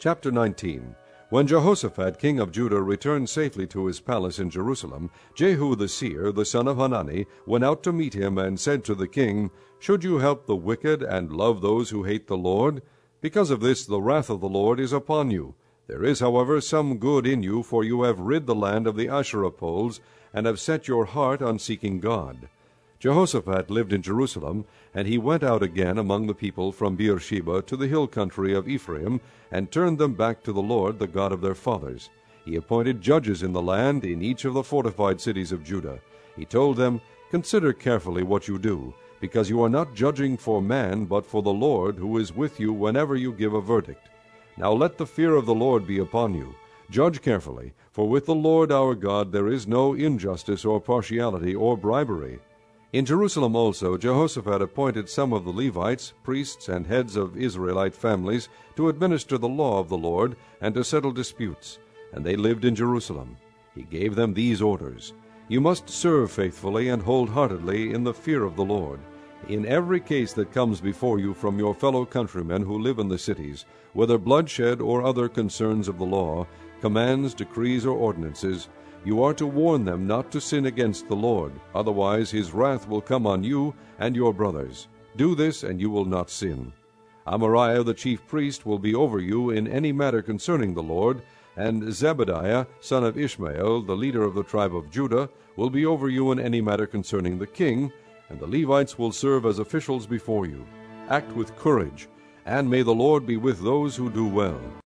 Chapter 19. When Jehoshaphat king of Judah returned safely to his palace in Jerusalem, Jehu the seer, the son of Hanani, went out to meet him and said to the king, Should you help the wicked and love those who hate the Lord? Because of this the wrath of the Lord is upon you. There is, however, some good in you, for you have rid the land of the Asherah poles, and have set your heart on seeking God. Jehoshaphat lived in Jerusalem, and he went out again among the people from Beersheba to the hill country of Ephraim, and turned them back to the Lord, the God of their fathers. He appointed judges in the land, in each of the fortified cities of Judah. He told them, Consider carefully what you do, because you are not judging for man, but for the Lord, who is with you whenever you give a verdict. Now let the fear of the Lord be upon you. Judge carefully, for with the Lord our God there is no injustice or partiality or bribery. In Jerusalem also Jehoshaphat appointed some of the Levites, priests, and heads of Israelite families to administer the law of the Lord and to settle disputes, and they lived in Jerusalem. He gave them these orders: You must serve faithfully and wholeheartedly in the fear of the Lord. In every case that comes before you from your fellow countrymen who live in the cities, whether bloodshed or other concerns of the law, commands, decrees, or ordinances, you are to warn them not to sin against the Lord, otherwise his wrath will come on you and your brothers. Do this, and you will not sin. Amariah the chief priest will be over you in any matter concerning the Lord, and Zebadiah, son of Ishmael, the leader of the tribe of Judah, will be over you in any matter concerning the king, and the Levites will serve as officials before you. Act with courage, and may the Lord be with those who do well.